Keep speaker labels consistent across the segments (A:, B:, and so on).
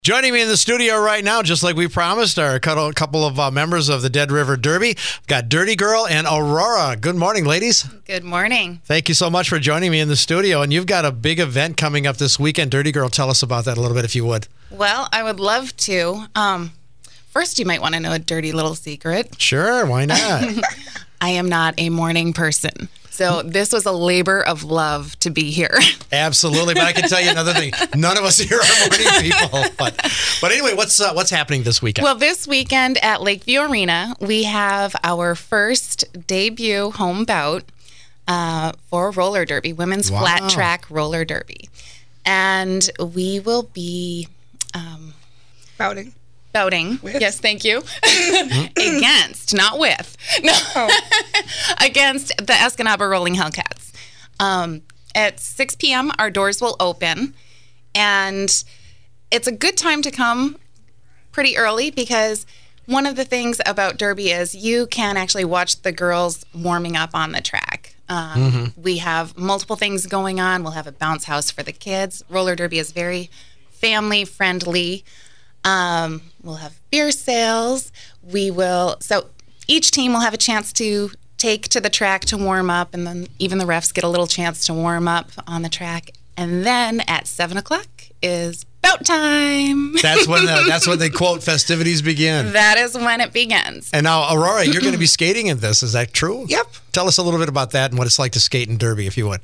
A: Joining me in the studio right now, just like we promised, are a couple of members of the Dead River Derby. We've got Dirty Girl and Aurora. Good morning, ladies.
B: Good morning.
A: Thank you so much for joining me in the studio. And you've got a big event coming up this weekend. Dirty Girl, tell us about that a little bit if you would.
B: Well, I would love to. First, you might want to know a dirty little secret.
A: Sure, why not?
B: I am not a morning person. So this was a labor of love to be here.
A: Absolutely, but I can tell you another thing. None of us here are morning people. But anyway, what's happening this weekend?
B: Well, this weekend at Lakeview Arena, we have our first debut home bout for roller derby, women's flat track roller derby. And we will be
C: Bouting.
B: With? Yes, thank you. Against, not with. No. Against the Escanaba Rolling Hellcats. At 6 p.m., our doors will open. And it's a good time to come pretty early because one of the things about Derby is you can actually watch the girls warming up on the track. We have multiple things going on. We'll have a bounce house for the kids. Roller Derby is very family-friendly. We'll have beer sales. So each team will have a chance to take to the track to warm up, and then even the refs get a little chance to warm up on the track. And then at 7 o'clock is bout time.
A: That's when they quote festivities begin.
B: That is when it begins.
A: And now, Aurora, you're going to be skating in this. Is that true?
C: Yep.
A: Tell us a little bit about that and what it's like to skate in Derby, if you would.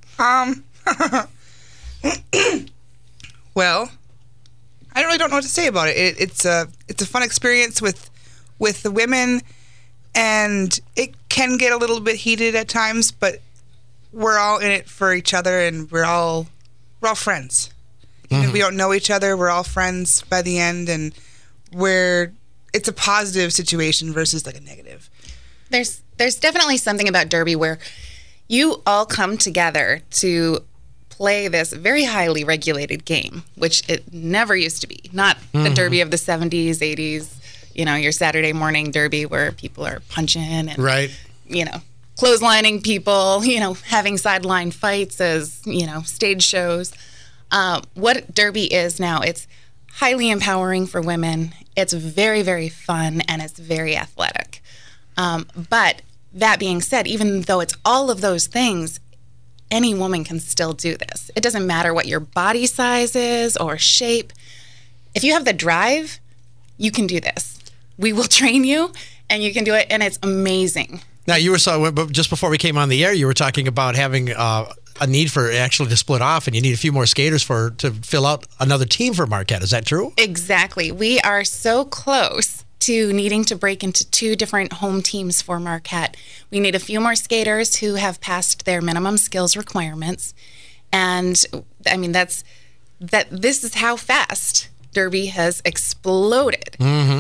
C: Well, I really don't know what to say about it. It's a fun experience with the women, and it can get a little bit heated at times, but we're all in it for each other, and we're all friends. Even if we don't know each other, we're all friends by the end, and it's a positive situation versus like a negative.
B: There's definitely something about Derby where you all come together to play this very highly regulated game, which it never used to be. Not the Derby of the 70s, 80s, your Saturday morning Derby where people are punching and, clotheslining people, having sideline fights as, stage shows. What Derby is now, it's highly empowering for women. It's very, very fun, and it's very athletic. But that being said, even though it's all of those things, any woman can still do this. It doesn't matter what your body size is or shape. If you have the drive, you can do this. We will train you, and you can do it, and it's amazing.
A: Now, just before we came on the air, you were talking about having a need for actually to split off, and you need a few more skaters to fill out another team for Marquette. Is that true?
B: Exactly. We are so close to needing to break into 2 different home teams for Marquette. We need a few more skaters who have passed their minimum skills requirements. And I mean, this is how fast Derby has exploded.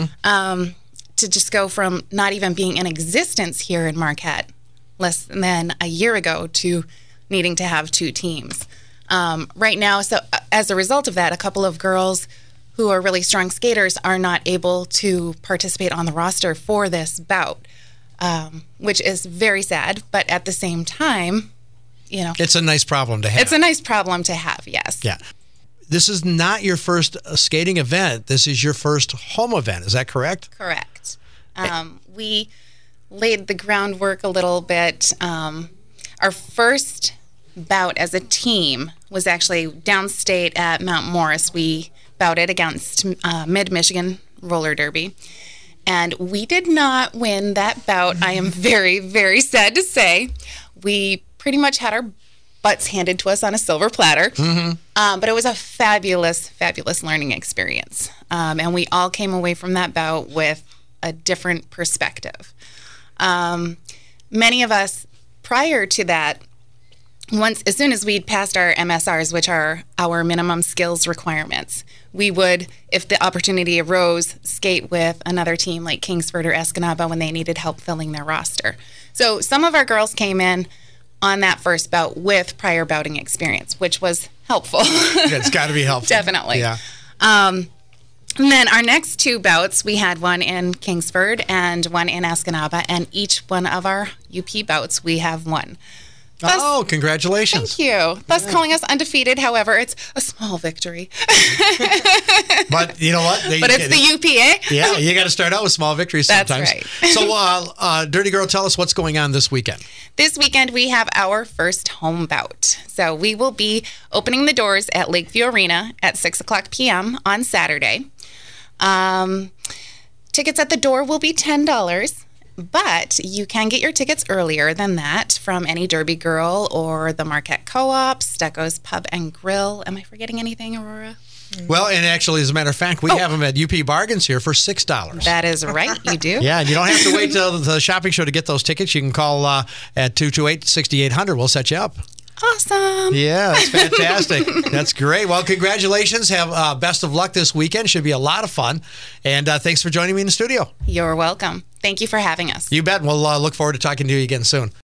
B: To just go from not even being in existence here in Marquette less than a year ago to needing to have 2 teams. Right now, so as a result of that, a couple of girls who are really strong skaters are not able to participate on the roster for this bout, which is very sad. But at the same time,
A: it's a nice problem to have.
B: It's a nice problem to have, yes.
A: Yeah. This is not your first skating event. This is your first home event. Is that correct?
B: Correct. We laid the groundwork a little bit. Our first bout as a team was actually downstate at Mount Morris. We bouted against Mid-Michigan Roller Derby. And we did not win that bout. I am very, very sad to say. We pretty much had our butts handed to us on a silver platter. But it was a fabulous, fabulous learning experience. And we all came away from that bout with a different perspective. Many of us, prior to that, as soon as we'd passed our MSRs, which are our minimum skills requirements, we would, if the opportunity arose, skate with another team like Kingsford or Escanaba when they needed help filling their roster. So some of our girls came in on that first bout with prior bouting experience, which was helpful.
A: It's got to be helpful.
B: Definitely.
A: Yeah.
B: And then our next 2 bouts, we had one in Kingsford and one in Escanaba, and each one of our UP bouts, we have won.
A: Oh, congratulations.
B: Thank you. Thus calling us undefeated. However, it's a small victory.
A: But you know what?
B: But it's the UPA.
A: Yeah, you got to start out with small victories sometimes.
B: That's right.
A: So, Dirty Girl, tell us what's going on this weekend.
B: This weekend, we have our first home bout. So we will be opening the doors at Lakeview Arena at 6 o'clock p.m. on Saturday. Tickets at the door will be $10. But you can get your tickets earlier than that from any Derby Girl or the Marquette Co-op, Stecco's Pub and Grill. Am I forgetting anything, Aurora?
A: Well, and actually, as a matter of fact, we have them at UP Bargains here for $6.
B: That is right, you do.
A: Yeah, and you don't have to wait till the shopping show to get those tickets. You can call at 228-6800. We'll set you up.
B: Awesome.
A: Yeah, that's fantastic. That's great. Well, congratulations. Have best of luck this weekend. Should be a lot of fun. And thanks for joining me in the studio.
B: You're welcome. Thank you for having us.
A: You bet. We'll look forward to talking to you again soon.